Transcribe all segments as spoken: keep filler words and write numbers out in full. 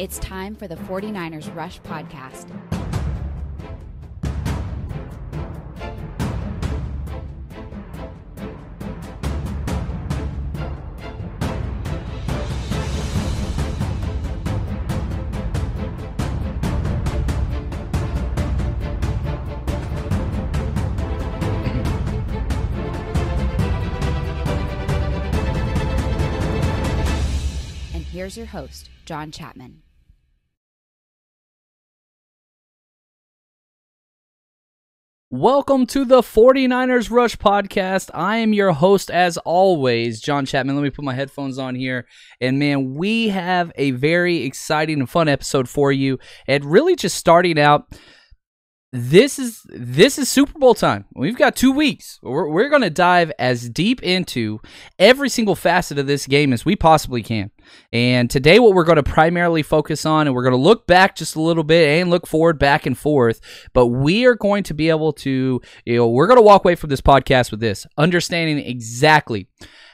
It's time for the 49ers Rush Podcast. And here's your host, John Chapman. Welcome to the 49ers Rush Podcast. I am your host, as always, John Chapman. Let me put my headphones on here. And, man, we have a very exciting and fun episode for you. And really just starting out, this is this is Super Bowl time. We've got two weeks. We're, we're going to dive as deep into every single facet of this game as we possibly can. And today what we're going to primarily focus on, and we're going to look back just a little bit and look forward back and forth, but we are going to be able to, you know, we're going to walk away from this podcast with this, understanding exactly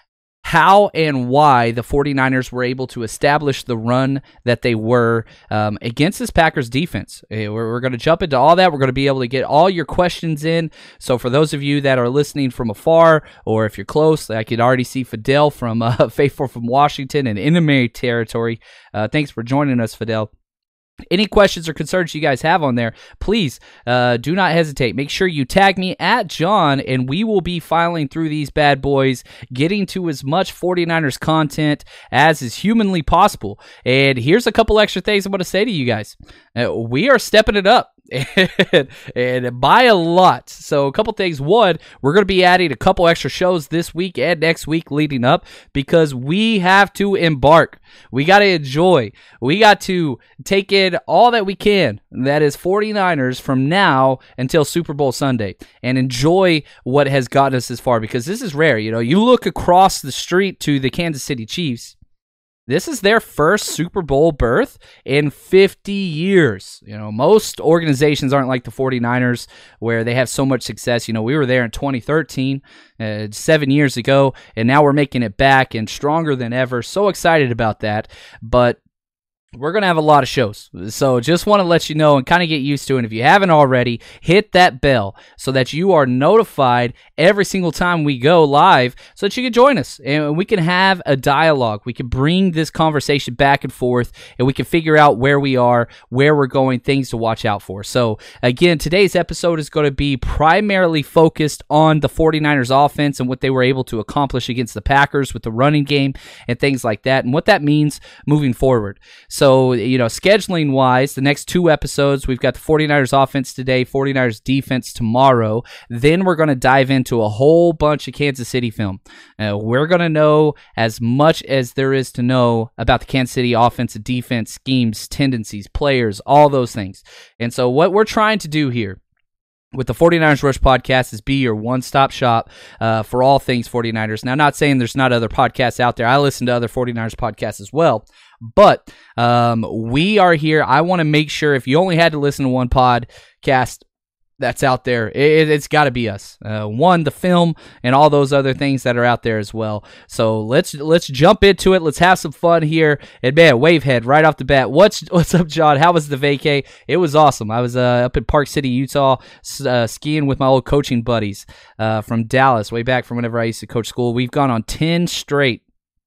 how and why the 49ers were able to establish the run that they were um, against this Packers defense. We're, we're going to jump into all that. We're going to be able to get all your questions in. So for those of you that are listening from afar, or if you're close, I could already see Fidel from uh, Faithful from Washington and enemy territory. Uh, thanks for joining us, Fidel. Any questions or concerns you guys have on there, please uh, do not hesitate. Make sure you tag me at John, and we will be filing through these bad boys, getting to as much 49ers content as is humanly possible. And here's a couple extra things I'm going to say to you guys. Uh, we are stepping it up. and, and by a lot. So a couple things. One, we're going to be adding a couple extra shows this week and next week leading up because we have to embark. We got to enjoy. We got to take in all that we can. That is 49ers from now until Super Bowl Sunday and enjoy what has gotten us this far because this is rare. You know, you look across the street to the Kansas City Chiefs. This is their first Super Bowl berth in fifty years. You know, most organizations aren't like the 49ers where they have so much success. You know, we were there in twenty thirteen, uh, seven years ago, and now we're making it back and stronger than ever. So excited about that. But we're going to have a lot of shows, so just want to let you know and kind of get used to it. And if you haven't already, hit that bell so that you are notified every single time we go live so that you can join us and we can have a dialogue. We can bring this conversation back and forth, and we can figure out where we are, where we're going, things to watch out for. So, again, today's episode is going to be primarily focused on the 49ers offense and what they were able to accomplish against the Packers with the running game and things like that, and what that means moving forward. So, you know, scheduling-wise, the next two episodes, we've got the 49ers offense today, 49ers defense tomorrow. Then we're going to dive into a whole bunch of Kansas City film. Uh, we're going to know as much as there is to know about the Kansas City offense and defense, schemes, tendencies, players, all those things. And so what we're trying to do here with the 49ers Rush Podcast is be your one-stop shop uh, for all things 49ers. Now, not saying there's not other podcasts out there. I listen to other 49ers podcasts as well. But um, we are here. I want to make sure if you only had to listen to one podcast that's out there, it, it's got to be us. Uh, one, the film, and all those other things that are out there as well. So let's let's jump into it. Let's have some fun here. And man, Wavehead right off the bat. What's what's up, John? How was the vacay? It was awesome. I was uh, up in Park City, Utah, uh, skiing with my old coaching buddies uh, from Dallas, way back from whenever I used to coach school. We've gone on ten straight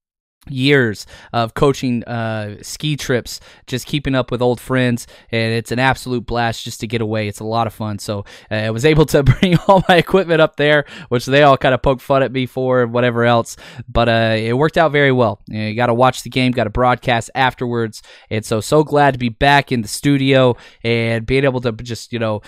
years of coaching uh, ski trips, just keeping up with old friends, and it's an absolute blast just to get away. It's a lot of fun. So uh, I was able to bring all my equipment up there, which they all kind of poke fun at me for and whatever else, but uh, it worked out very well. You know, you got to watch the game, got to broadcast afterwards, and so, so glad to be back in the studio and being able to just, you know,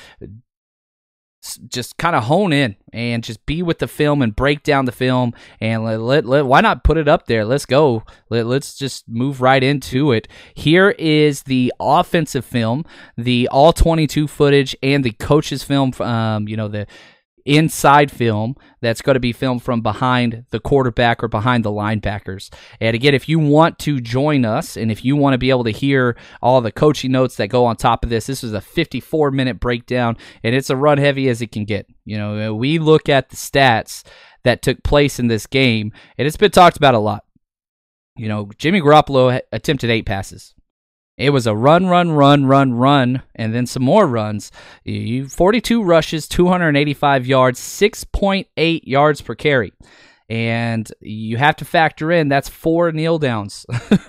just kind of hone in and just be with the film and break down the film and let, let, let why not put it up there? Let's go. Let, let's just move right into it. Here is the offensive film, the all twenty-two footage, and the coach's film. Um, you know, the inside film that's going to be filmed from behind the quarterback or behind the linebackers. And again, if you want to join us and if you want to be able to hear all the coaching notes that go on top of this, this is a fifty-four minute breakdown, and it's a run heavy as it can get. You know, we look at the stats that took place in this game, and it's been talked about a lot. You know, Jimmy Garoppolo attempted eight passes. It was a run, run, run, run, run, and then some more runs. You forty-two rushes, two hundred eighty-five yards, six point eight yards per carry. And you have to factor in that's four kneel downs.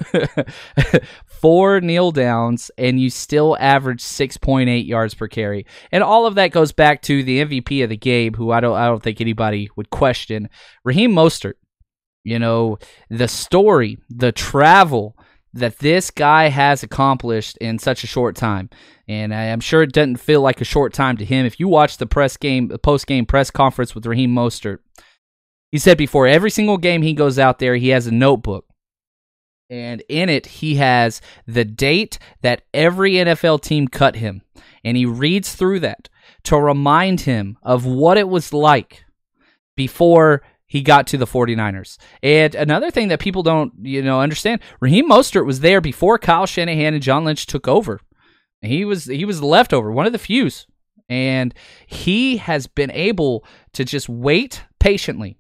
Four kneel downs, and you still average six point eight yards per carry. And all of that goes back to the M V P of the game, who I don't I don't think anybody would question, Raheem Mostert. You know, the story, the travel that this guy has accomplished in such a short time. And I'm sure it doesn't feel like a short time to him. If you watch the press game, the post-game press conference with Raheem Mostert, he said before every single game he goes out there, he has a notebook. And in it, he has the date that every N F L team cut him. And he reads through that to remind him of what it was like before he got to the 49ers. And another thing that people don't, you know, understand, Raheem Mostert was there before Kyle Shanahan and John Lynch took over. He was he was the leftover, one of the fews. And he has been able to just wait patiently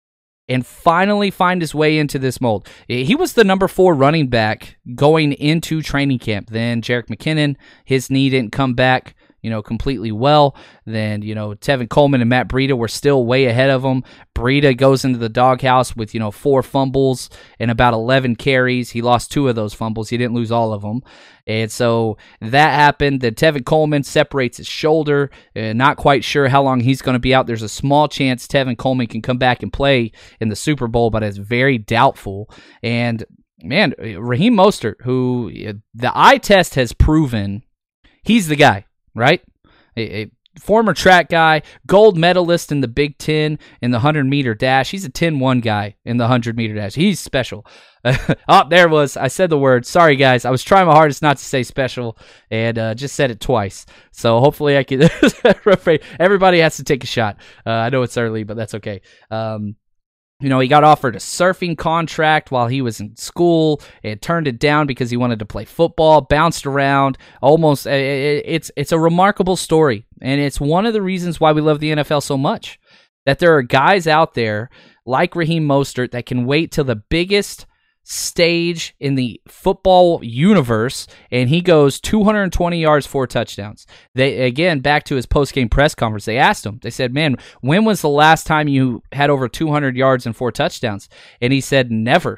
and finally find his way into this mold. He was the number four running back going into training camp. Then Jerick McKinnon, his knee didn't come back, you know, completely well. Then, you know, Tevin Coleman and Matt Breida were still way ahead of him. Breida goes into the doghouse with, you know, four fumbles and about eleven carries. He lost two of those fumbles. He didn't lose all of them. And so that happened. Then Tevin Coleman separates his shoulder. Uh, not quite sure how long he's going to be out. There's a small chance Tevin Coleman can come back and play in the Super Bowl, but it's very doubtful. And, man, Raheem Mostert, who the eye test has proven he's the guy, right? A, a former track guy, gold medalist in the Big Ten in the hundred-meter dash. He's a ten one guy in the hundred-meter dash. He's special. Oh, there it was. I said the word. Sorry, guys. I was trying my hardest not to say special and uh, just said it twice. So hopefully I can. Everybody has to take a shot. Uh, I know it's early, but that's okay. Um, You know, he got offered a surfing contract while he was in school and turned it down because he wanted to play football, bounced around, almost. It's it's a remarkable story, and it's one of the reasons why we love the N F L so much, that there are guys out there like Raheem Mostert that can wait till the biggest stage in the football universe, and he goes two hundred twenty yards, four touchdowns. They again, back to his post-game press conference, they asked him, they said, man, when was the last time you had over two hundred yards and four touchdowns? And he said, never.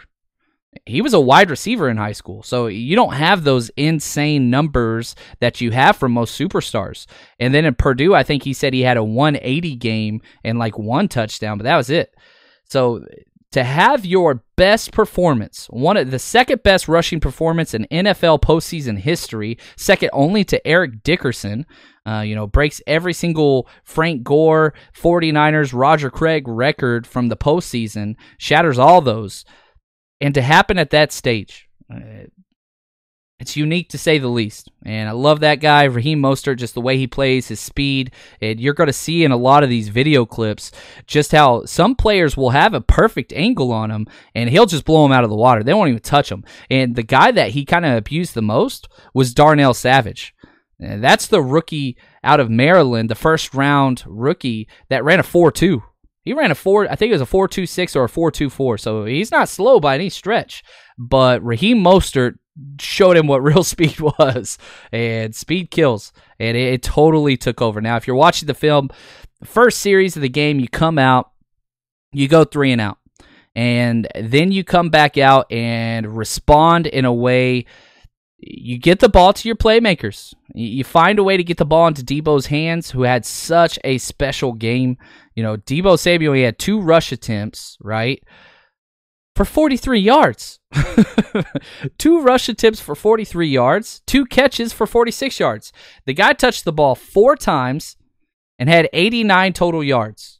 He was a wide receiver in high school, so you don't have those insane numbers that you have from most superstars. And then in Purdue, I think he said he had a one eighty game and like one touchdown, but that was it. So to have your best performance, one of the second best rushing performance in N F L postseason history, second only to Eric Dickerson, uh, you know, breaks every single Frank Gore, 49ers, Roger Craig record from the postseason, shatters all those. And to happen at that stage, uh, it's unique to say the least. And I love that guy, Raheem Mostert, just the way he plays, his speed. And you're going to see in a lot of these video clips just how some players will have a perfect angle on him, and he'll just blow them out of the water. They won't even touch him. And the guy that he kind of abused the most was Darnell Savage. And that's the rookie out of Maryland, the first-round rookie that ran a four two. He ran a four, I think it was a four two six or a four two four, so he's not slow by any stretch. But Raheem Mostert showed him what real speed was, and speed kills, and it, it totally took over. Now, if you're watching the film, first series of the game, you come out, you go three and out, and then you come back out and respond in a way. You get the ball to your playmakers. You find a way to get the ball into Deebo's hands, who had such a special game. You know, Deebo Samuel, he had two rush attempts, right, for forty-three yards. Two rush attempts for forty-three yards, two catches for forty-six yards. The guy touched the ball four times and had eighty-nine total yards.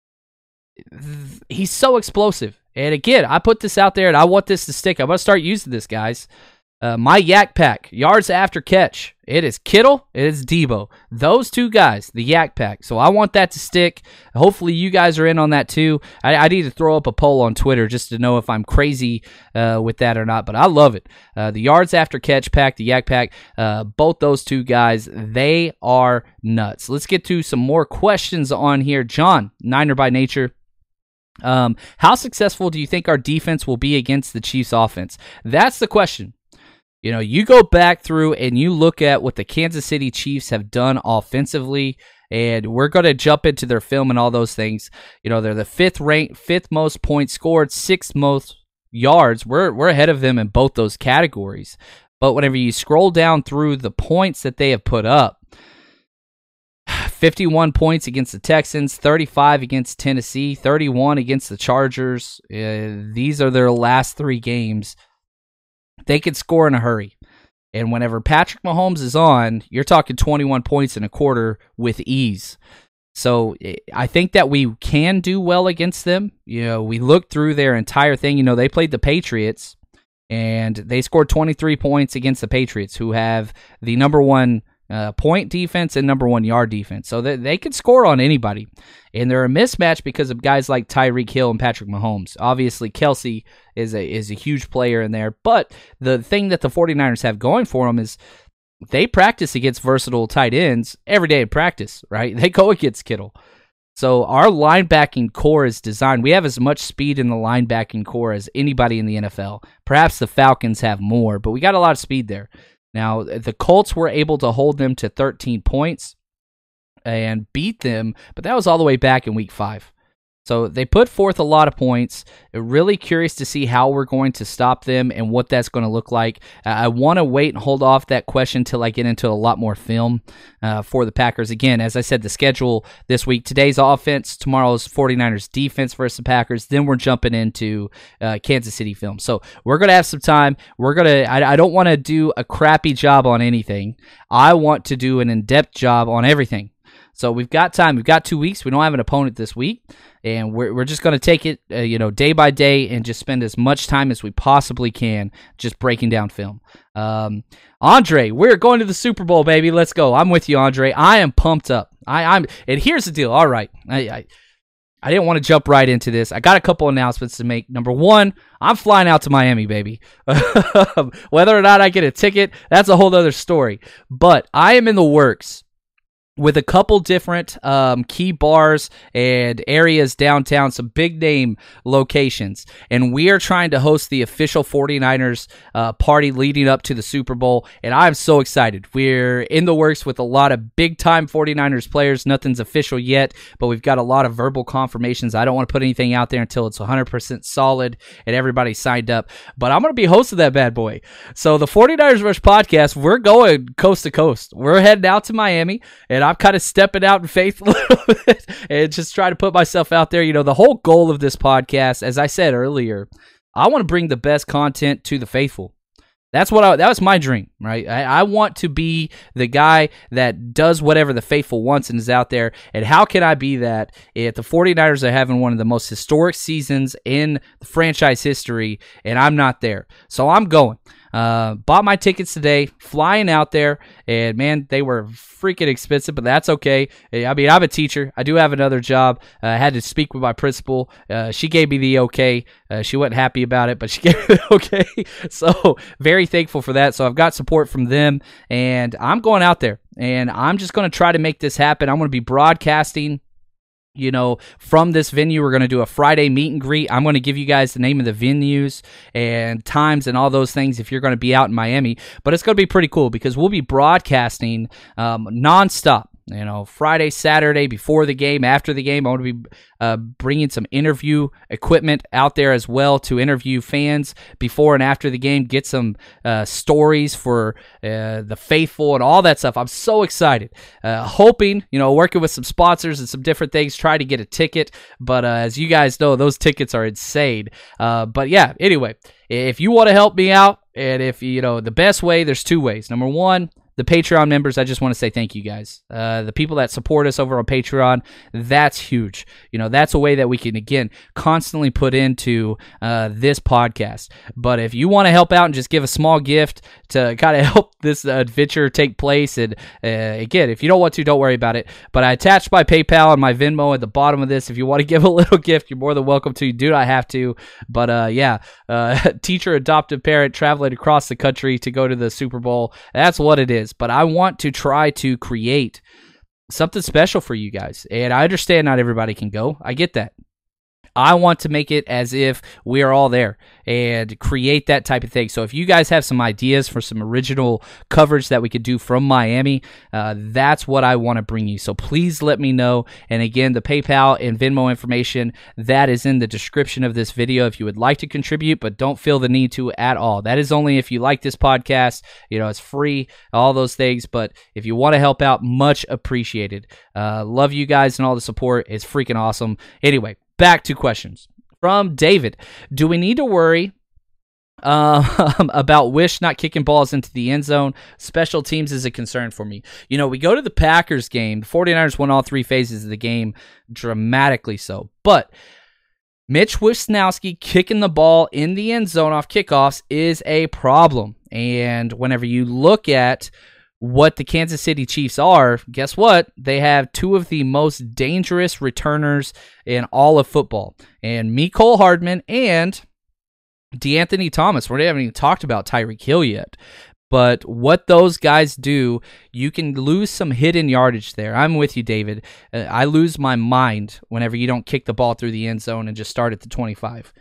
He's so explosive. And again, I put this out there, and I want this to stick. I'm going to start using this, guys. Uh, my Yak Pack, yards after catch. It is Kittle, it is Deebo. Those two guys, the Yak Pack. So I want that to stick. Hopefully you guys are in on that too. I, I need to throw up a poll on Twitter just to know if I'm crazy uh, with that or not, but I love it. Uh, the yards after catch pack, the Yak Pack, uh, both those two guys, they are nuts. Let's get to some more questions on here. John, Niner by nature. Um, how successful do you think our defense will be against the Chiefs offense? That's the question. You know, you go back through and you look at what the Kansas City Chiefs have done offensively, and we're going to jump into their film and all those things. You know, they're the fifth ranked, fifth most points scored, sixth most yards. We're we're ahead of them in both those categories. But whenever you scroll down through the points that they have put up, fifty-one points against the Texans, thirty-five against Tennessee, thirty-one against the Chargers. Uh, these are their last three games. They could score in a hurry. And whenever Patrick Mahomes is on, you're talking twenty-one points in a quarter with ease. So I think that we can do well against them. You know, we looked through their entire thing. You know, they played the Patriots, and they scored twenty-three points against the Patriots, who have the number one uh, point defense and number one yard defense. So they, they can score on anybody. And they're a mismatch because of guys like Tyreek Hill and Patrick Mahomes. Obviously, Kelsey is a is a huge player in there. But the thing that the 49ers have going for them is they practice against versatile tight ends every day in practice, right? They go against Kittle. So our linebacking core is designed. We have as much speed in the linebacking core as anybody in the N F L. Perhaps the Falcons have more, but we got a lot of speed there. Now, the Colts were able to hold them to thirteen points and beat them, but that was all the way back in week five. So they put forth a lot of points. Really curious to see how we're going to stop them and what that's going to look like. Uh, I want to wait and hold off that question until I get into a lot more film uh, for the Packers. Again, as I said, the schedule this week, today's offense, tomorrow's 49ers defense versus the Packers. Then we're jumping into uh, Kansas City film. So we're going to have some time. We're going to, I, I don't want to do a crappy job on anything. I want to do an in-depth job on everything. So we've got time. We've got two weeks. We don't have an opponent this week, and we're we're just going to take it, uh, you know, day by day, and just spend as much time as we possibly can just breaking down film. Um, Andre, we're going to the Super Bowl, baby. Let's go. I'm with you, Andre. I am pumped up. I, I'm, and here's the deal. All right, I, I I didn't want to jump right into this. I got a couple announcements to make. Number one, I'm flying out to Miami, baby. Whether or not I get a ticket, that's a whole other story. But I am in the works with a couple different um, key bars and areas downtown, some big-name locations. And we are trying to host the official 49ers uh, party leading up to the Super Bowl, and I'm so excited. We're in the works with a lot of big-time 49ers players. Nothing's official yet, but we've got a lot of verbal confirmations. I don't want to put anything out there until it's one hundred percent solid and everybody's signed up. But I'm going to be hosting that bad boy. So the 49ers Rush podcast, we're going coast to coast. We're heading out to Miami, and I'm kind of stepping out in faith a little bit and just try to put myself out there. You know, the whole goal of this podcast, as I said earlier, I want to bring the best content to the faithful. That's what I, that was my dream, right? I, I want to be the guy that does whatever the faithful wants and is out there. And how can I be that if the 49ers are having one of the most historic seasons in the franchise history and I'm not there? So I'm going. Uh, bought my tickets today, flying out there, and man, they were freaking expensive, but that's okay. I mean, I'm a teacher. I do have another job. Uh, I had to speak with my principal. Uh, she gave me the okay. Uh, she wasn't happy about it, but she gave me the okay. So very thankful for that. So I've got support from them, and I'm going out there, and I'm just going to try to make this happen. I'm going to be broadcasting, you know, from this venue. We're going to do a Friday meet and greet. I'm going to give you guys the name of the venues and times and all those things if you're going to be out in Miami. But it's going to be pretty cool because we'll be broadcasting um, nonstop. You know, Friday, Saturday, before the game, after the game. I want to be uh, bringing some interview equipment out there as well to interview fans before and after the game, get some uh, stories for uh, the faithful and all that stuff. I'm so excited. Uh, hoping, you know, working with some sponsors and some different things, try to get a ticket. But uh, as you guys know, those tickets are insane. Uh, but yeah, anyway, if you want to help me out, and if, you know, the best way, there's two ways. Number one, the Patreon members, I just want to say thank you guys. Uh, the people that support us over on Patreon, that's huge. You know, that's a way that we can, again, constantly put into uh, this podcast. But if you want to help out and just give a small gift to kind of help this adventure take place, and uh, again, if you don't want to, don't worry about it. But I attached my PayPal and my Venmo at the bottom of this. If you want to give a little gift, you're more than welcome to. You do not have to. But uh, yeah, uh, teacher, adoptive parent, traveling across the country to go to the Super Bowl. That's what it is. But I want to try to create something special for you guys. And I understand not everybody can go. I get that. I want to make it as if we are all there and create that type of thing. So if you guys have some ideas for some original coverage that we could do from Miami, uh, that's what I want to bring you. So please let me know. And again, the PayPal and Venmo information, that is in the description of this video if you would like to contribute, but don't feel the need to at all. That is only if you like this podcast. You know, it's free, all those things. But if you want to help out, much appreciated. Uh, love you guys and all the support. It's freaking awesome. Anyway, back to questions. From David, do we need to worry uh, about Wish not kicking balls into the end zone? Special teams is a concern for me. You know, we go to the Packers game. The 49ers won all three phases of the game, dramatically so. But Mitch Wisnowski kicking the ball in the end zone off kickoffs is a problem. And whenever you look at what the Kansas City Chiefs are, guess what? They have two of the most dangerous returners in all of football. And Mecole Hardman and DeAnthony Thomas. We haven't even talked about Tyreek Hill yet. But what those guys do, you can lose some hidden yardage there. I'm with you, David. Uh, I lose my mind whenever you don't kick the ball through the end zone and just start at the twenty-five.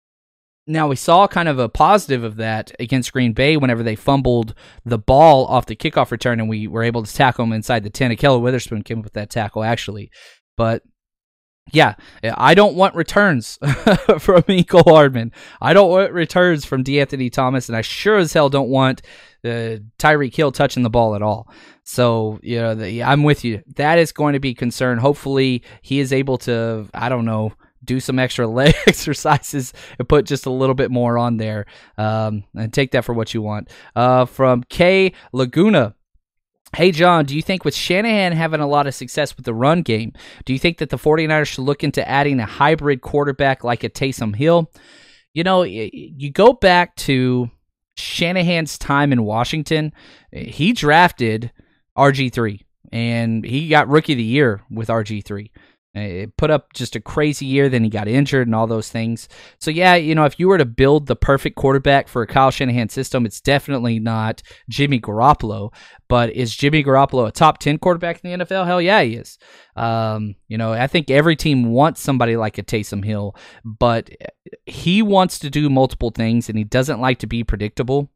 Now, we saw kind of a positive of that against Green Bay whenever they fumbled the ball off the kickoff return, and we were able to tackle them inside the ten. Ahkello Witherspoon came up with that tackle, actually. But, yeah, I don't want returns from Mecole Hardman. I don't want returns from DeAnthony Thomas, and I sure as hell don't want uh, Tyreek Hill touching the ball at all. So, you know, the, I'm with you. That is going to be a concern. Hopefully, he is able to, I don't know, do some extra leg exercises and put just a little bit more on there, um, and take that for what you want. Uh, from K. Laguna. Hey, John, do you think with Shanahan having a lot of success with the run game, do you think that the 49ers should look into adding a hybrid quarterback like a Taysom Hill? You know, you go back to Shanahan's time in Washington. He drafted R G three, and he got Rookie of the Year with R G three. It put up just a crazy year, then he got injured and all those things. So, yeah, you know, if you were to build the perfect quarterback for a Kyle Shanahan system, it's definitely not Jimmy Garoppolo. But is Jimmy Garoppolo a top ten quarterback in the N F L? Hell yeah, he is. Um, you know, I think every team wants somebody like a Taysom Hill, but he wants to do multiple things, and he doesn't like to be predictable.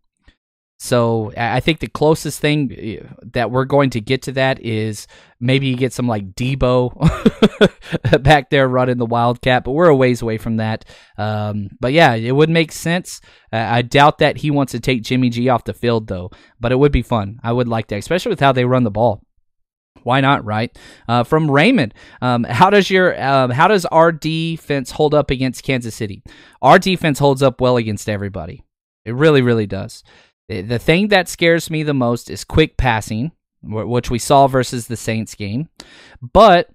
So I think the closest thing that we're going to get to that is maybe you get some like Debo back there running the Wildcat, but we're a ways away from that. Um, but yeah, it would make sense. Uh, I doubt that he wants to take Jimmy G off the field though, but it would be fun. I would like that, especially with how they run the ball. Why not, right? Uh, from Raymond, um, how does your um, how does our defense hold up against Kansas City? Our defense holds up well against everybody. It really, really does. The thing that scares me the most is quick passing, which we saw versus the Saints game. But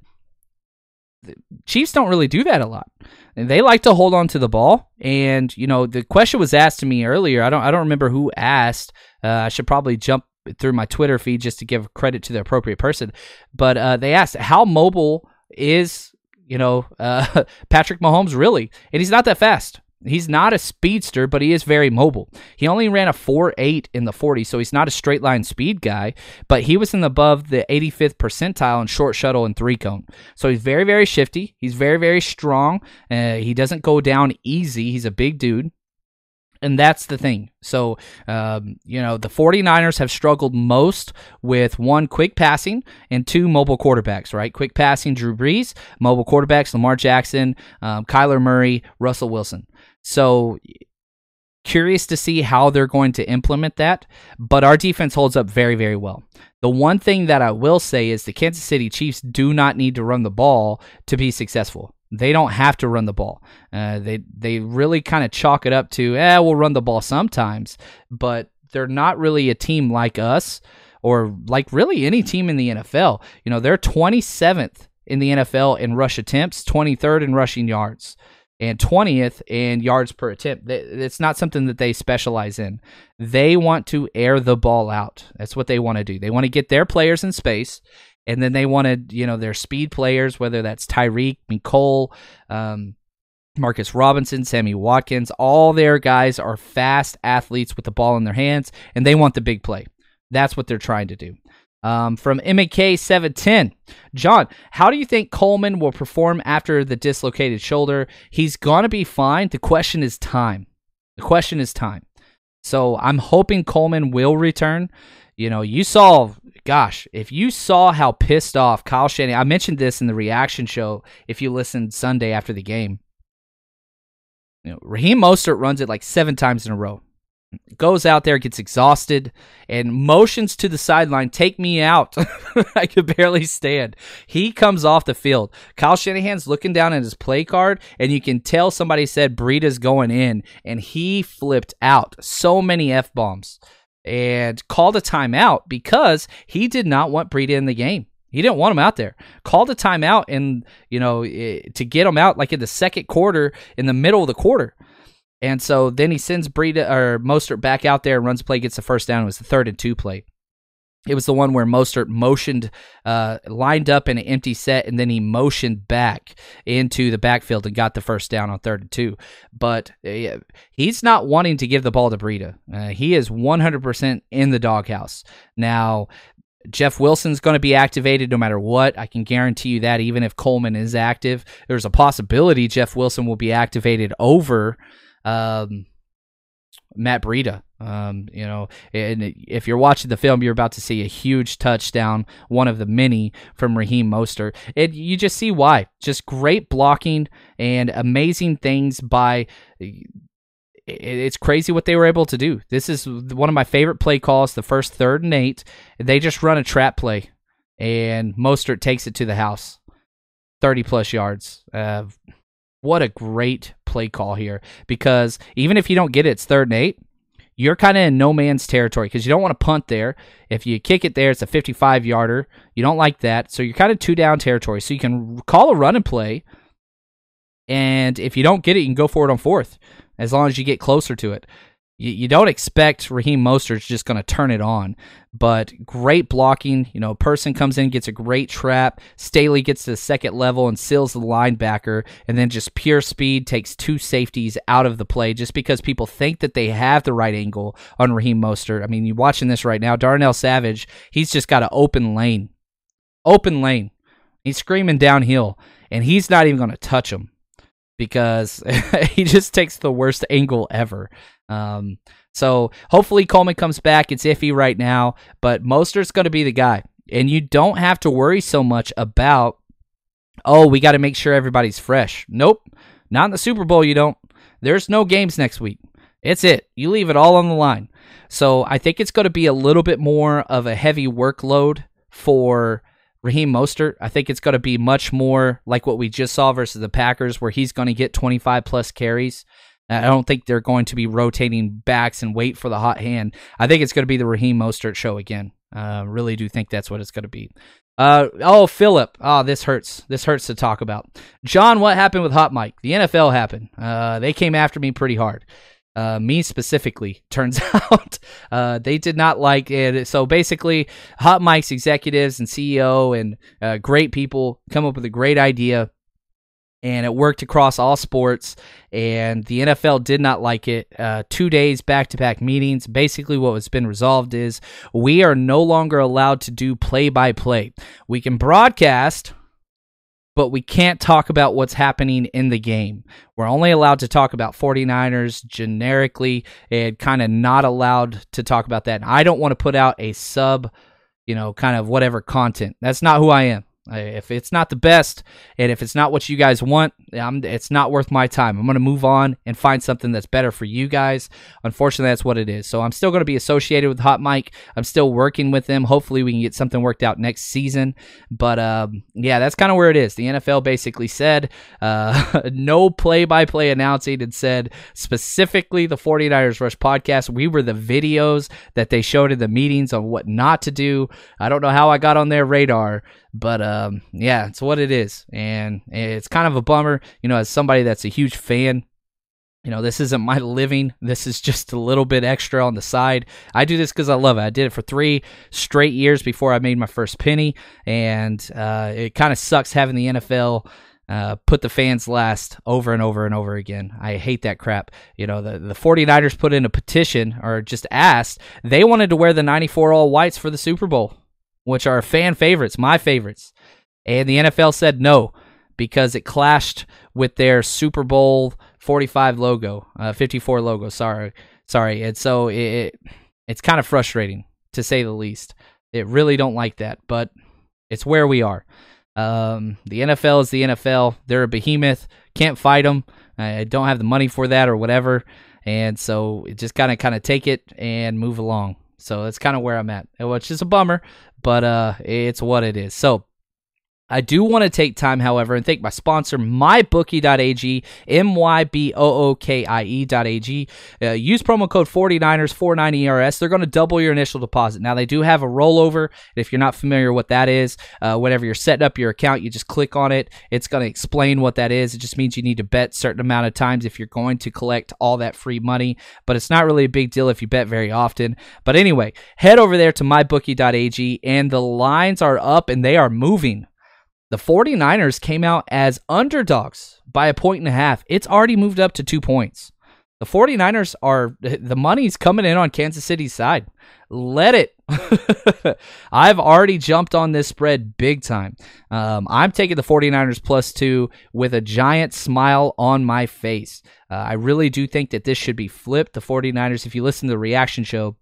the Chiefs don't really do that a lot. They like to hold on to the ball. And, you know, the question was asked to me earlier. I don't I don't remember who asked. Uh, I should probably jump through my Twitter feed just to give credit to the appropriate person. But uh, they asked, how mobile is, you know, uh, Patrick Mahomes really? And he's not that fast. He's not a speedster, but he is very mobile. He only ran a four eight in the forty, so he's not a straight line speed guy, but he was in the above the eighty-fifth percentile in short shuttle and three cone. So he's very, very shifty. He's very, very strong. Uh, he doesn't go down easy. He's a big dude. And that's the thing. So, um, you know, the 49ers have struggled most with, one, quick passing, and two, mobile quarterbacks, right? Quick passing, Drew Brees. Mobile quarterbacks, Lamar Jackson, um, Kyler Murray, Russell Wilson. So, curious to see how they're going to implement that. But our defense holds up very, very well. The one thing that I will say is the Kansas City Chiefs do not need to run the ball to be successful. They don't have to run the ball. Uh, they they really kind of chalk it up to, eh, we'll run the ball sometimes, but they're not really a team like us or like really any team in the N F L. You know, they're twenty-seventh in the N F L in rush attempts, twenty-third in rushing yards, and twentieth in yards per attempt. It's not something that they specialize in. They want to air the ball out. That's what they want to do. They want to get their players in space. And then they wanted, you know, their speed players, whether that's Tyreek, Mecole, um, Marcus Robinson, Sammy Watkins, all their guys are fast athletes with the ball in their hands, and they want the big play. That's what they're trying to do. Um, from M K seven ten, John, how do you think Coleman will perform after the dislocated shoulder? He's going to be fine. The question is time. The question is time. So I'm hoping Coleman will return. You know, you saw, gosh, if you saw how pissed off Kyle Shanahan, I mentioned this in the reaction show if you listened Sunday after the game. You know, Raheem Mostert runs it like seven times in a row. Goes out there, gets exhausted, and motions to the sideline, take me out. I could barely stand. He comes off the field. Kyle Shanahan's looking down at his play card, and you can tell somebody said Breida's going in, and he flipped out. So many F-bombs. And called a timeout because he did not want Breida in the game. He didn't want him out there. Called a timeout, and, you know, to get him out like in the second quarter, in the middle of the quarter. And so then he sends Breida or Mostert back out there and runs a play, gets the first down. It was the third and two play. It was the one where Mostert motioned, uh, lined up in an empty set, and then he motioned back into the backfield and got the first down on third and two. But uh, he's not wanting to give the ball to Breida. Uh, he is one hundred percent in the doghouse. Now, Jeff Wilson's going to be activated no matter what. I can guarantee you that even if Coleman is active, there's a possibility Jeff Wilson will be activated over Um, Matt Breida. Um, you know, and if you're watching the film, you're about to see a huge touchdown, one of the many from Raheem Mostert. And you just see why. Just great blocking and amazing things by. It's crazy what they were able to do. This is one of my favorite play calls, the first third and eight. They just run a trap play, and Mostert takes it to the house. thirty-plus yards. Uh, what a great play call here, because even if you don't get it, it's third and eight, you're kind of in no man's territory because you don't want to punt there. If you kick it there, it's a fifty-five-yarder. You don't like that, so you're kind of two-down territory. So you can call a run and play, and if you don't get it, you can go for it on fourth, as long as you get closer to it. You, you don't expect Raheem Mostert's just going to turn it on, but great blocking. You know, person comes in, gets a great trap. Staley gets to the second level and seals the linebacker, and then just pure speed takes two safeties out of the play just because people think that they have the right angle on Raheem Mostert. I mean, you're watching this right now. Darnell Savage, he's just got an open lane. Open lane. He's screaming downhill, and he's not even going to touch him because he just takes the worst angle ever. Um, so hopefully Coleman comes back. It's iffy right now, but Mostert's going to be the guy. And you don't have to worry so much about, oh, we got to make sure everybody's fresh. Nope. Not in the Super Bowl, you don't. There's no games next week. It's it. You leave it all on the line. So I think it's going to be a little bit more of a heavy workload for Raheem Mostert. I think it's going to be much more like what we just saw versus the Packers, where he's going to get twenty-five plus carries. I don't think they're going to be rotating backs and wait for the hot hand. I think it's going to be the Raheem Mostert show again. I uh, really do think that's what it's going to be. Uh, oh, Philip. Oh, this hurts. This hurts to talk about. John, what happened with Hot Mike? The N F L happened. Uh, they came after me pretty hard. Uh, me specifically, turns out. Uh, they did not like it. So basically, Hot Mike's executives and C E O and uh, great people come up with a great idea, and it worked across all sports, and the N F L did not like it. Uh, two days back-to-back meetings. Basically, what has been resolved is we are no longer allowed to do play-by-play. We can broadcast, but we can't talk about what's happening in the game. We're only allowed to talk about 49ers generically and kind of not allowed to talk about that. And I don't want to put out a sub, you know, kind of whatever content. That's not who I am. If it's not the best, and if it's not what you guys want, I'm, it's not worth my time. I'm going to move on and find something that's better for you guys. Unfortunately, that's what it is. So I'm still going to be associated with Hot Mike. I'm still working with them. Hopefully, we can get something worked out next season. But, um, yeah, that's kind of where it is. The N F L basically said uh, no play-by-play announcing, and said specifically the 49ers Rush podcast. We were the videos that they showed in the meetings on what not to do. I don't know how I got on their radar, but um, yeah, it's what it is, and it's kind of a bummer, you know, as somebody that's a huge fan. You know, this isn't my living. This is just a little bit extra on the side. I do this because I love it. I did it for three straight years before I made my first penny, and uh, it kind of sucks having the N F L uh, put the fans last over and over and over again. I hate that crap. You know, the, the 49ers put in a petition, or just asked, they wanted to wear the ninety-four all whites for the Super Bowl. which are fan favorites, my favorites. And the N F L said no because it clashed with their Super Bowl forty-five logo, uh, fifty-four logo, sorry. Sorry. And so it, it it's kind of frustrating, to say the least. It really don't like that, but it's where we are. Um, the N F L is the N F L. They're a behemoth. Can't fight them. I don't have the money for that or whatever. And so it just kind of kind of take it and move along. So that's kind of where I'm at, which is a bummer, but uh, it's what it is. So I do want to take time, however, and thank my sponsor, my bookie dot a g, M Y B O O K I E dot A G. Uh, use promo code forty-niners, forty-nine E R S. They're going to double your initial deposit. Now, they do have a rollover. If you're not familiar with what that is, uh, whenever you're setting up your account, you just click on it. It's going to explain what that is. It just means you need to bet a certain amount of times if you're going to collect all that free money, but it's not really a big deal if you bet very often. But anyway, head over there to my bookie dot a g, and the lines are up, and they are moving. The forty-niners came out as underdogs by a point and a half. It's already moved up to two points. The forty-niners are, the money's coming in on Kansas City's side. Let it. I've already jumped on this spread big time. Um, I'm taking the forty-niners plus two with a giant smile on my face. Uh, I really do think that this should be flipped. The forty-niners, if you listen to the reaction show,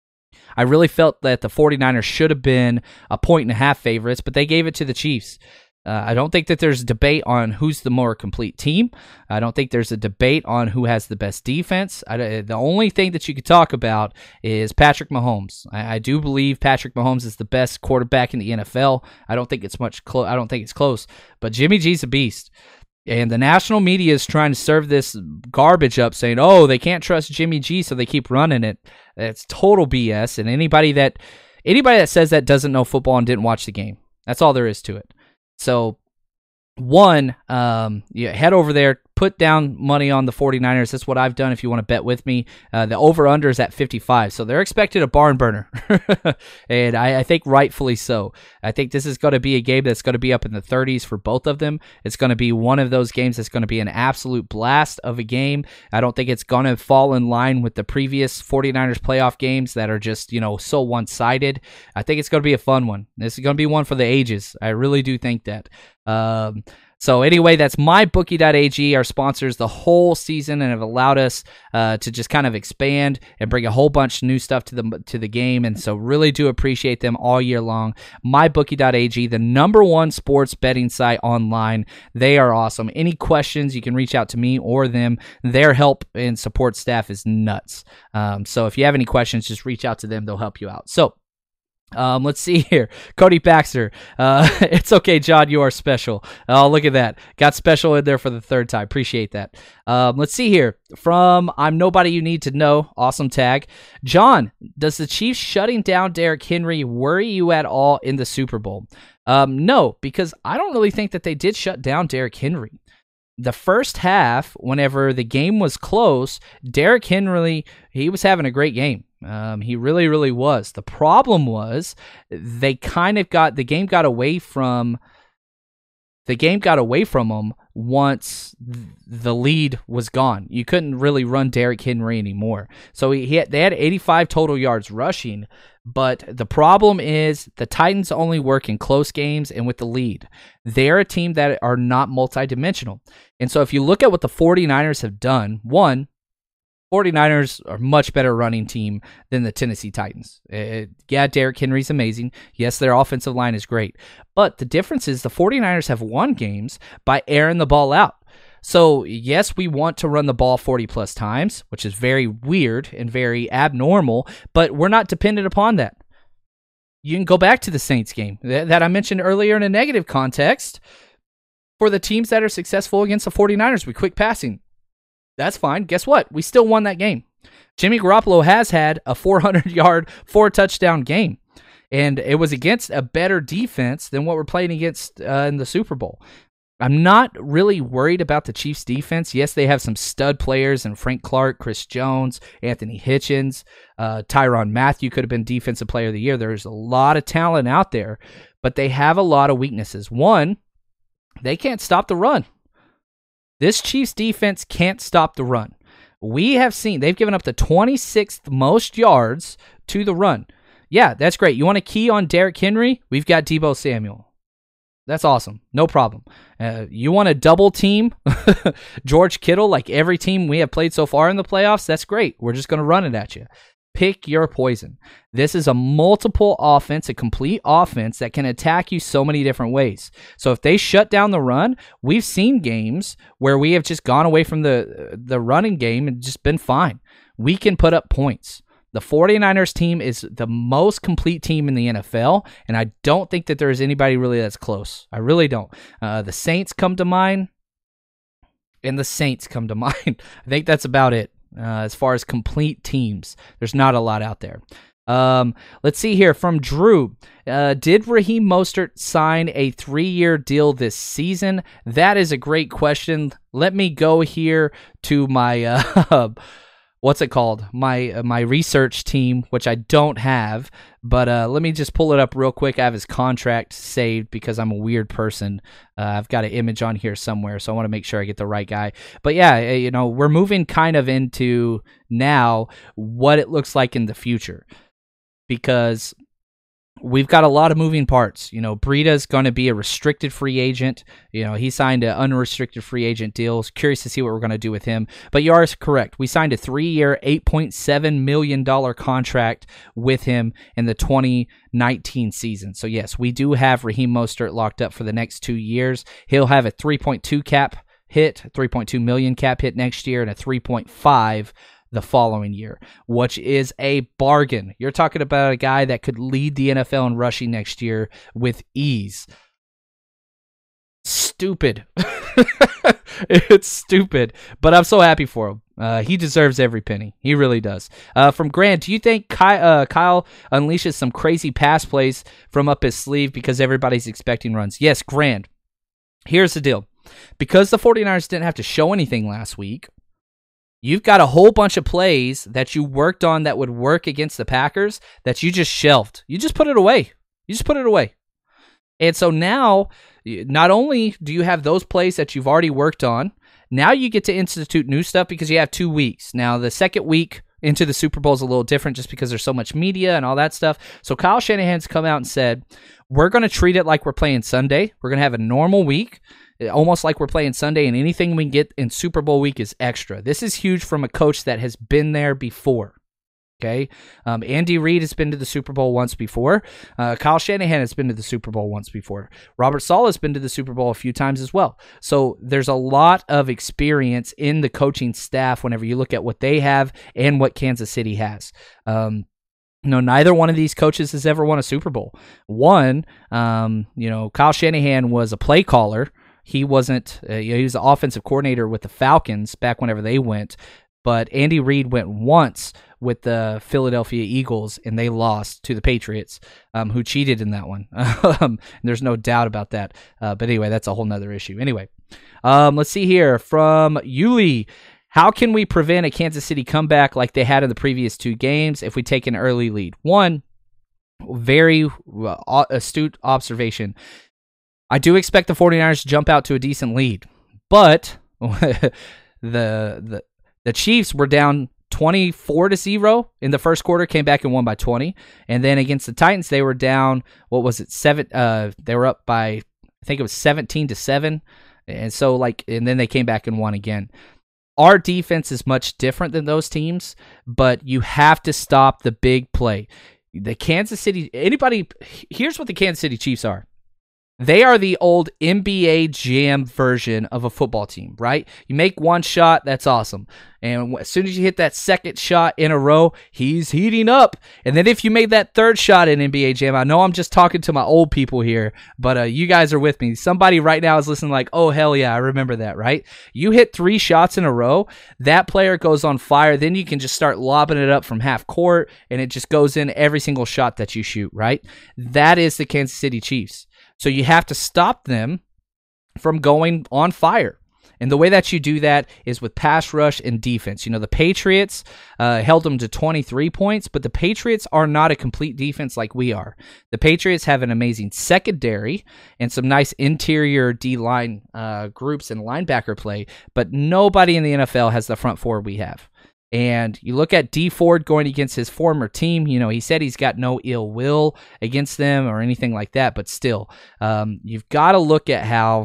I really felt that the forty-niners should have been a point and a half favorites, but they gave it to the Chiefs. Uh, I don't think that there's a debate on who's the more complete team. I don't think there's a debate on who has the best defense. I, the only thing that you could talk about is Patrick Mahomes. I, I do believe Patrick Mahomes is the best quarterback in the N F L. I don't think it's much. Clo- I don't think it's close. But Jimmy G's a beast. And the national media is trying to serve this garbage up, saying, oh, they can't trust Jimmy G, so they keep running it. That's total B S. And anybody that anybody that says that doesn't know football and didn't watch the game. That's all there is to it. So, one, um, yeah, head over there, put down money on the forty-niners. That's what I've done if you want to bet with me. Uh, the over-under is at fifty-five, so they're expected a barn burner, and I, I think rightfully so. I think this is going to be a game that's going to be up in the thirties for both of them. It's going to be one of those games that's going to be an absolute blast of a game. I don't think it's going to fall in line with the previous forty-niners playoff games that are just, you know, so one-sided. I think it's going to be a fun one. This is going to be one for the ages. I really do think that. Um, So anyway, that's my bookie dot a g, our sponsors the whole season, and have allowed us uh, to just kind of expand and bring a whole bunch of new stuff to the to the game. And so really do appreciate them all year long. my bookie dot a g, the number one sports betting site online. They are awesome. Any questions, you can reach out to me or them. Their help and support staff is nuts. Um, so if you have any questions, just reach out to them. They'll help you out. So Um, let's see here. Cody Baxter. Uh, it's okay, John. You are special. Oh, look at that. Got special in there for the third time. Appreciate that. Um, let's see here. From I'm Nobody You Need to Know. Awesome tag. John, does the Chiefs shutting down Derrick Henry worry you at all in the Super Bowl? Um, no, because I don't really think that they did shut down Derrick Henry. The first half, whenever the game was close, Derrick Henry, he was having a great game. Um, he really, really was. The problem was they kind of got, the game got away from, the game got away from them once the lead was gone. You couldn't really run Derrick Henry anymore. So he, he had, they had eighty-five total yards rushing, but the problem is the Titans only work in close games and with the lead. They're a team that are not multidimensional. And so if you look at what the forty-niners have done, one, forty-niners are a much better running team than the Tennessee Titans. Uh, yeah, Derrick Henry's amazing. Yes, their offensive line is great. But the difference is the forty-niners have won games by airing the ball out. So, yes, we want to run the ball forty-plus times, which is very weird and very abnormal, but we're not dependent upon that. You can go back to the Saints game that, that I mentioned earlier in a negative context. For the teams that are successful against the forty-niners with quick passing, that's fine. Guess what? We still won that game. Jimmy Garoppolo has had a four hundred yard, four touchdown game, and it was against a better defense than what we're playing against uh, in the Super Bowl. I'm not really worried about the Chiefs' defense. Yes, they have some stud players in Frank Clark, Chris Jones, Anthony Hitchens, uh, Tyrann Mathieu could have been Defensive Player of the Year. There's a lot of talent out there, but they have a lot of weaknesses. One, they can't stop the run. This Chiefs defense can't stop the run. We have seen they've given up the twenty-sixth most yards to the run. Yeah, that's great. You want to key on Derrick Henry? We've got Deebo Samuel. That's awesome. No problem. Uh, you want to double team George Kittle like every team we have played so far in the playoffs? That's great. We're just going to run it at you. Pick your poison. This is a multiple offense, a complete offense that can attack you so many different ways. So if they shut down the run, we've seen games where we have just gone away from the the running game and just been fine. We can put up points. The 49ers team is the most complete team in the N F L, and I don't think that there is anybody really that's close. I really don't. Uh, the Saints come to mind, and the Saints come to mind. I think that's about it. Uh, as far as complete teams, there's not a lot out there. Um, let's see here from Drew. Uh, did Raheem Mostert sign a three-year deal this season? That is a great question. Let me go here to my uh, what's it called? My uh, my research team, which I don't have, but uh, let me just pull it up real quick. I have his contract saved because I'm a weird person. Uh, I've got an image on here somewhere, so I want to make sure I get the right guy. But yeah, you know, we're moving kind of into now what it looks like in the future because we've got a lot of moving parts. You know, Breida's going to be a restricted free agent. You know, he signed an unrestricted free agent deal. Curious to see what we're going to do with him. But you are correct. We signed a three-year, eight point seven million dollars contract with him in the twenty nineteen season. So, yes, we do have Raheem Mostert locked up for the next two years. He'll have a three point two cap hit, three point two million cap hit next year, and a three point five the following year, which is a bargain. You're talking about a guy that could lead the N F L in rushing next year with ease. Stupid. It's stupid, but I'm so happy for him. Uh, he deserves every penny. He really does. Uh, from Grant, do you think Ky- uh, Kyle unleashes some crazy pass plays from up his sleeve because everybody's expecting runs? Yes, Grant. Here's the deal. Because the 49ers didn't have to show anything last week, you've got a whole bunch of plays that you worked on that would work against the Packers that you just shelved. You just put it away. You just put it away. And so now, not only do you have those plays that you've already worked on, now you get to institute new stuff because you have two weeks. Now, the second week into the Super Bowl is a little different just because there's so much media and all that stuff. So Kyle Shanahan's come out and said, we're going to treat it like we're playing Sunday. We're going to have a normal week, almost like we're playing Sunday, and anything we get in Super Bowl week is extra. This is huge from a coach that has been there before. Okay, um, Andy Reid has been to the Super Bowl once before. Uh, Kyle Shanahan has been to the Super Bowl once before. Robert Saleh has been to the Super Bowl a few times as well. So there's a lot of experience in the coaching staff whenever you look at what they have and what Kansas City has. Um, No, neither one of these coaches has ever won a Super Bowl. One, um, you know, Kyle Shanahan was a play caller. He wasn't, uh, he was the offensive coordinator with the Falcons back whenever they went. But Andy Reid went once with the Philadelphia Eagles, and they lost to the Patriots, um, who cheated in that one. um, there's no doubt about that. Uh, but anyway, that's a whole nother issue. Anyway, um, let's see here from Yuli. How can we prevent a Kansas City comeback like they had in the previous two games if we take an early lead? One, very uh, astute observation. I do expect the 49ers to jump out to a decent lead, but the the the Chiefs were down twenty-four to zero in the first quarter, came back and won by twenty, and then against the Titans they were down. What was it? Seven. Uh, they were up by I think it was seventeen to seven, and so like, and then they came back and won again. Our defense is much different than those teams, but you have to stop the big play. The Kansas City, anybody, here's what the Kansas City Chiefs are. They are the old N B A Jam version of a football team, right? You make one shot, that's awesome. And as soon as you hit that second shot in a row, he's heating up. And then if you made that third shot in N B A Jam, I know I'm just talking to my old people here, but uh, you guys are with me. Somebody right now is listening like, oh, hell yeah, I remember that, right? You hit three shots in a row, that player goes on fire, then you can just start lobbing it up from half court, and it just goes in every single shot that you shoot, right? That is the Kansas City Chiefs. So you have to stop them from going on fire. And the way that you do that is with pass rush and defense. You know, the Patriots uh, held them to twenty-three points, but the Patriots are not a complete defense like we are. The Patriots have an amazing secondary and some nice interior D-line uh, groups and linebacker play, but nobody in the N F L has the front four we have. And you look at Dee Ford going against his former team. You know, he said he's got no ill will against them or anything like that, but still, um, you've got to look at how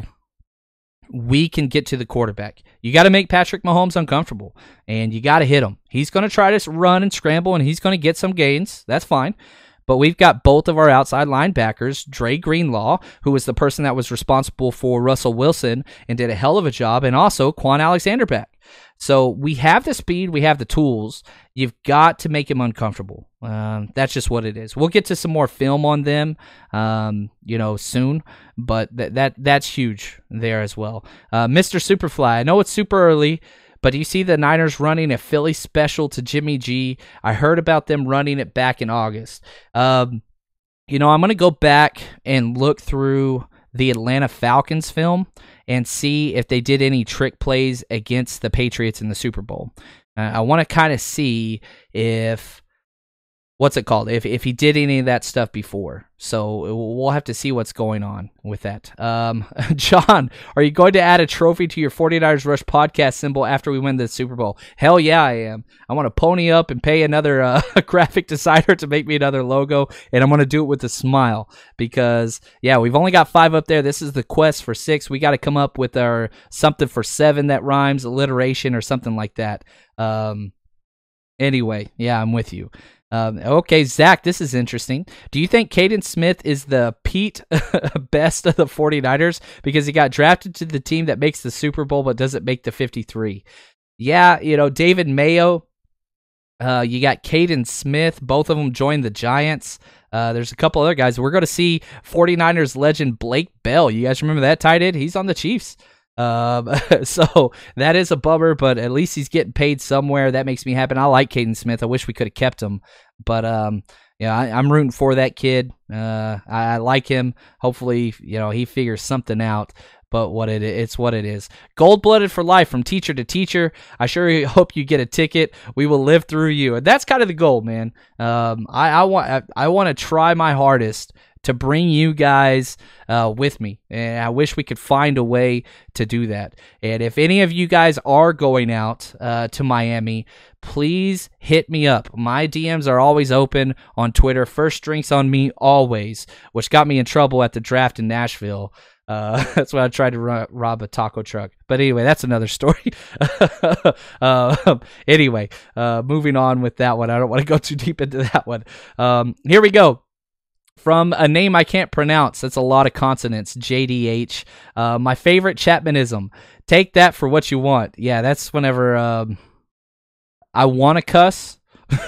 we can get to the quarterback. You got to make Patrick Mahomes uncomfortable, and you got to hit him. He's going to try to run and scramble, and he's going to get some gains. That's fine. But we've got both of our outside linebackers, Dre Greenlaw, who was the person that was responsible for Russell Wilson and did a hell of a job, and also Quan Alexander back. So we have the speed, we have the tools. You've got to make him uncomfortable. Um, that's just what it is. We'll get to some more film on them, um, you know, soon. But th- that that's huge there as well. Uh, Mister Superfly, I know it's super early, but do you see the Niners running a Philly special to Jimmy G? I heard about them running it back in August. Um, you know, I'm going to go back and look through the Atlanta Falcons film and see if they did any trick plays against the Patriots in the Super Bowl. Uh, I want to kind of see if, what's it called, if if he did any of that stuff before. So we'll have to see what's going on with that. Um, John, are you going to add a trophy to your forty-niners Rush podcast symbol after we win the Super Bowl? Hell yeah, I am. I want to pony up and pay another uh, graphic designer to make me another logo, and I'm going to do it with a smile because, yeah, we've only got five up there. This is the quest for six. We got to come up with our something for seven that rhymes, alliteration, or something like that. Um, anyway, yeah, I'm with you. Um, okay, Zach, this is interesting. Do you think Caden Smith is the Pete Best of the forty-niners because he got drafted to the team that makes the Super Bowl but doesn't make the fifty-three? Yeah, you know, David Mayo, uh, you got Caden Smith. Both of them joined the Giants. Uh, there's a couple other guys. We're going to see forty-niners legend Blake Bell. You guys remember that tight end? He's on the Chiefs. Um, so that is a bummer, but at least he's getting paid somewhere. That makes me happy. I like Caden Smith. I wish we could have kept him, but um, yeah, I, I'm rooting for that kid. Uh, I, I like him. Hopefully, you know, he figures something out. But what it it's what it is. Gold-blooded for life from teacher to teacher. I sure hope you get a ticket. We will live through you, and that's kind of the goal, man. Um, I, I want I, I want to try my hardest to bring you guys uh, with me. And I wish we could find a way to do that. And if any of you guys are going out uh, to Miami, please hit me up. My D Ms are always open on Twitter. First drinks on me always, which got me in trouble at the draft in Nashville. Uh, that's when I tried to ro- rob a taco truck. But anyway, that's another story. uh, anyway, uh, moving on with that one. I don't want to go too deep into that one. Um, here we go. From a name I can't pronounce, that's a lot of consonants, J D H. Uh, my favorite Chapmanism. Take that for what you want. Yeah, that's whenever um, I want to cuss,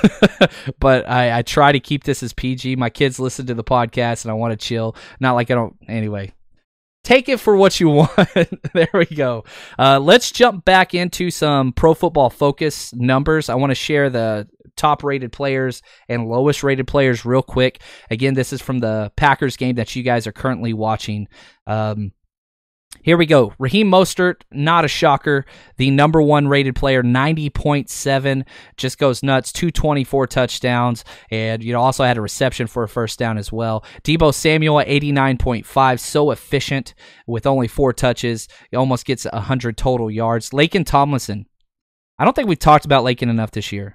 but I, I try to keep this as P G. My kids listen to the podcast, and I want to chill. Not like I don't... Anyway, take it for what you want. There we go. Uh, let's jump back into some Pro Football Focus numbers. I want to share the top-rated players and lowest-rated players real quick. Again, this is from the Packers game that you guys are currently watching. Um, here we go. Raheem Mostert, not a shocker. The number one rated player, ninety point seven. Just goes nuts. two twenty-four touchdowns. And, you know, also had a reception for a first down as well. Deebo Samuel at eighty-nine point five. So efficient with only four touches. He almost gets one hundred total yards. Laken Tomlinson. I don't think we've talked about Laken enough this year.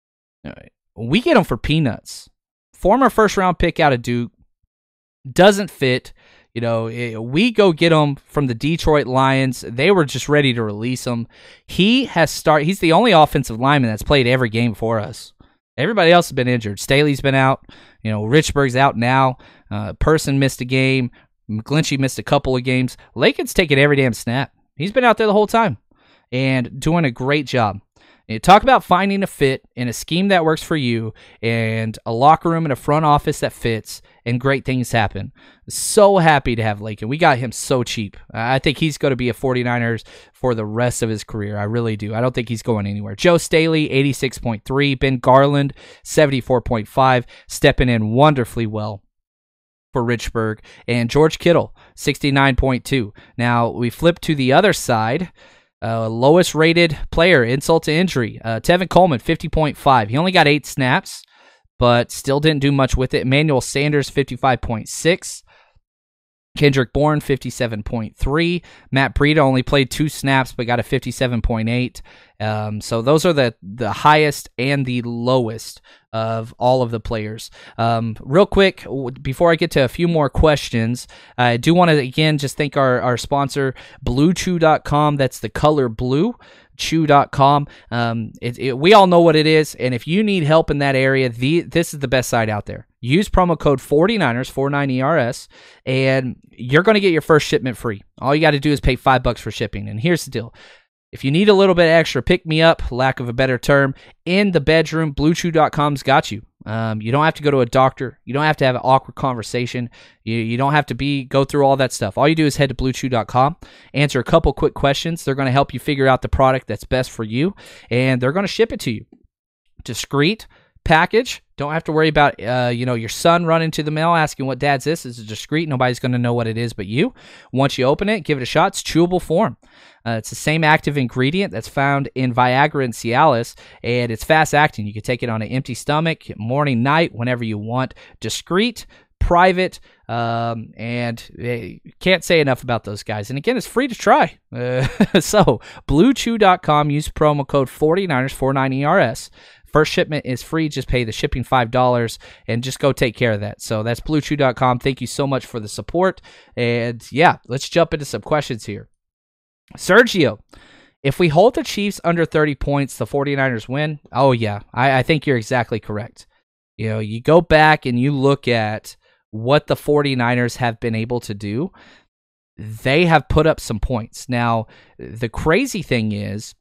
We get him for peanuts. Former first-round pick out of Duke. Doesn't fit. You know, we go get him from the Detroit Lions. They were just ready to release him. He has started. He's the only offensive lineman that's played every game for us. Everybody else has been injured. Staley's been out. You know, Richburg's out now. Uh, Person missed a game. McGlinchey missed a couple of games. Laken's taken every damn snap. He's been out there the whole time and doing a great job. You talk about finding a fit in a scheme that works for you and a locker room and a front office that fits, and great things happen. So happy to have Laken. We got him so cheap. I think he's going to be a forty-niners for the rest of his career. I really do. I don't think he's going anywhere. Joe Staley, eighty-six point three. Ben Garland, seventy-four point five. Stepping in wonderfully well for Richburg. And George Kittle, sixty-nine point two. Now, we flip to the other side. Uh, lowest rated player, insult to injury. Uh, Tevin Coleman, fifty point five. He only got eight snaps, but still didn't do much with it. Emmanuel Sanders, fifty-five point six. Kendrick Bourne, fifty-seven point three. Matt Breida only played two snaps, but got a fifty-seven point eight. Um, so those are the, the highest and the lowest of all of the players. Um, real quick, before I get to a few more questions, I do want to, again, just thank our, our sponsor, blue chew dot com. That's the color blue. chew dot com. Um, it, it, we all know what it is, and if you need help in that area, the this is the best site out there. Use promo code forty-niners, forty-nine E R S, and you're going to get your first shipment free. All you got to do is pay five bucks for shipping. And here's the deal. If you need a little bit extra pick-me-up, lack of a better term, in the bedroom, blue chew dot com's got you. Um, you don't have to go to a doctor. You don't have to have an awkward conversation. You, you don't have to be go through all that stuff. All you do is head to blue chew dot com, answer a couple quick questions. They're going to help you figure out the product that's best for you, and they're going to ship it to you. Discreet package. Don't have to worry about uh, you know, your son running to the mail asking what dad's this. It's discreet. Nobody's going to know what it is but you. Once you open it, give it a shot. It's chewable form. Uh, it's the same active ingredient that's found in Viagra and Cialis, and it's fast acting. You can take it on an empty stomach, morning, night, whenever you want. Discreet, private, um, and uh, can't say enough about those guys. And again, it's free to try. Uh, so, blue chew dot com, use promo code forty-niners, forty-nine E R S. First shipment is free. Just pay the shipping five dollars and just go take care of that. So that's blue chew dot com. Thank you so much for the support. And yeah, let's jump into some questions here. Sergio, if we hold the Chiefs under thirty points, the forty-niners win? Oh, yeah. I, I think you're exactly correct. You know, you go back and you look at what the forty-niners have been able to do. They have put up some points. Now, the crazy thing is,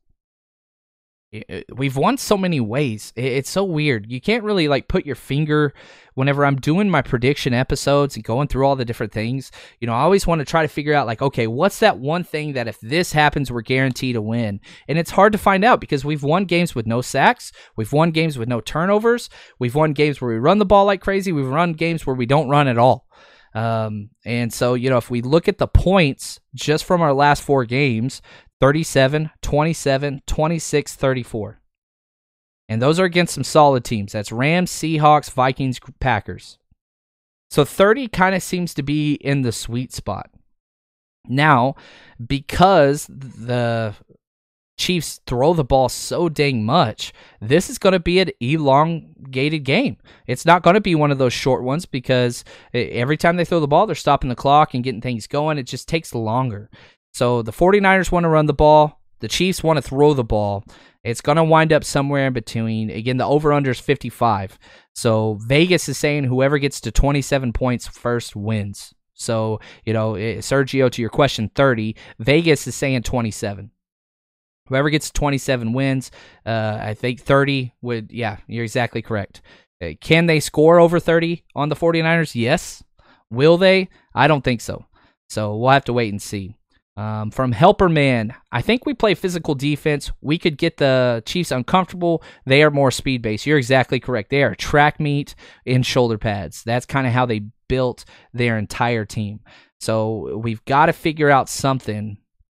we've won so many ways. It's so weird. You can't really like put your finger whenever I'm doing my prediction episodes and going through all the different things. You know, I always want to try to figure out like, okay, what's that one thing that if this happens, we're guaranteed to win? And it's hard to find out because we've won games with no sacks. We've won games with no turnovers. We've won games where we run the ball like crazy. We've run games where we don't run at all. Um, and so, you know, if we look at the points just from our last four games, thirty-seven, twenty-seven, twenty-six, thirty-four. And those are against some solid teams. That's Rams, Seahawks, Vikings, Packers. So thirty kind of seems to be in the sweet spot. Now, because the Chiefs throw the ball so dang much, this is going to be an elongated game. It's not going to be one of those short ones because every time they throw the ball, they're stopping the clock and getting things going. It just takes longer. So the forty-niners want to run the ball. The Chiefs want to throw the ball. It's going to wind up somewhere in between. Again, the over-under is fifty-five. So Vegas is saying whoever gets to twenty-seven points first wins. So, you know, Sergio, to your question, thirty. Vegas is saying twenty-seven. Whoever gets to twenty-seven wins. Uh, I think thirty would, yeah, you're exactly correct. Uh, can they score over thirty on the forty-niners? Yes. Will they? I don't think so. So we'll have to wait and see. Um, from Helper Man, I think we play physical defense. We could get the Chiefs uncomfortable. They are more speed-based. You're exactly correct. They are track meet in shoulder pads. That's kind of how they built their entire team. So we've got to figure out something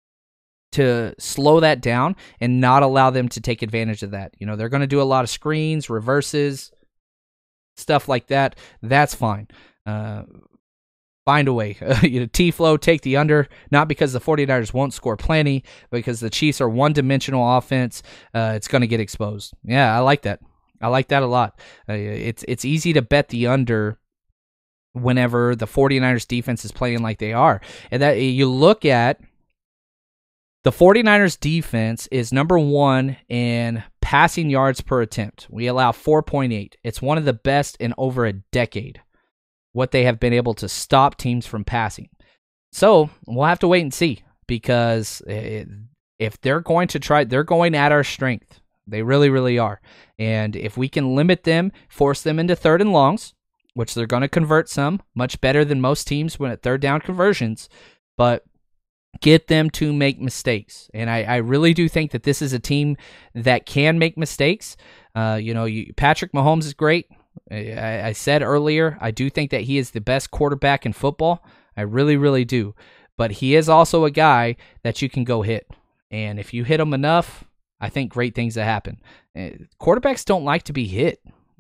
to slow that down and not allow them to take advantage of that. You know, they're going to do a lot of screens, reverses, stuff like that. That's fine. Uh, Find a way. you know, T-Flow, take the under, not because the forty-niners won't score plenty, but because the Chiefs are one-dimensional offense. Uh, it's going to get exposed. Yeah, I like that. I like that a lot. Uh, it's it's easy to bet the under whenever the forty-niners defense is playing like they are. And that you look at the forty-niners defense is number one in passing yards per attempt. We allow four point eight. It's one of the best in over a decade, what they have been able to stop teams from passing. So we'll have to wait and see, because it, if they're going to try, they're going at our strength. They really, really are. And if we can limit them, force them into third and longs, which they're going to convert some, much better than most teams when at third down conversions, but get them to make mistakes. And I, I really do think that this is a team that can make mistakes. Uh, you know, you, Patrick Mahomes is great. I, I said earlier, I do think that he is the best quarterback in football. I really, really do. But he is also a guy that you can go hit. And if you hit him enough, I think great things that happen. Quarterbacks don't like to be hit.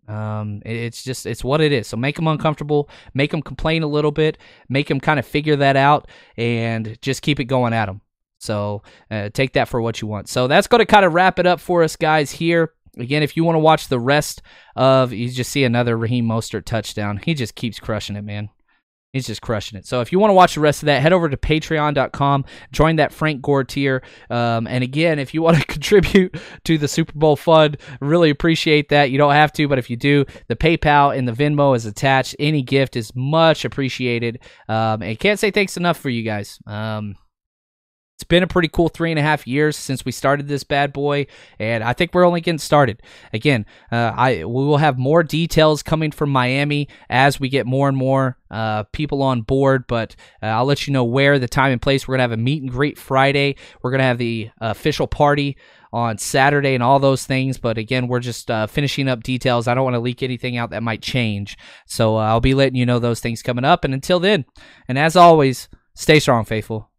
Um, it- it's just it's what it is. So make them uncomfortable, make them complain a little bit, make them kind of figure that out, and just keep it going at them. So uh, take that for what you want. So that's going to kind of wrap it up for us, guys, here. Again, if you want to watch the rest of, you just see another Raheem Mostert touchdown. He just keeps crushing it, man. He's just crushing it. So if you want to watch the rest of that, head over to patreon dot com, join that Frank Gore tier. Um, and again, if you want to contribute to the Super Bowl fund, really appreciate that. You don't have to, but if you do, the PayPal and the Venmo is attached. Any gift is much appreciated. Um, and can't say thanks enough for you guys. Um, It's been a pretty cool three and a half years since we started this bad boy, and I think we're only getting started. Again, uh, I we will have more details coming from Miami as we get more and more uh, people on board, but uh, I'll let you know where, the time and place. We're going to have a meet and greet Friday. We're going to have the uh, official party on Saturday and all those things, but again, we're just uh, finishing up details. I don't want to leak anything out that might change, so uh, I'll be letting you know those things coming up, and until then, and as always, stay strong, faithful.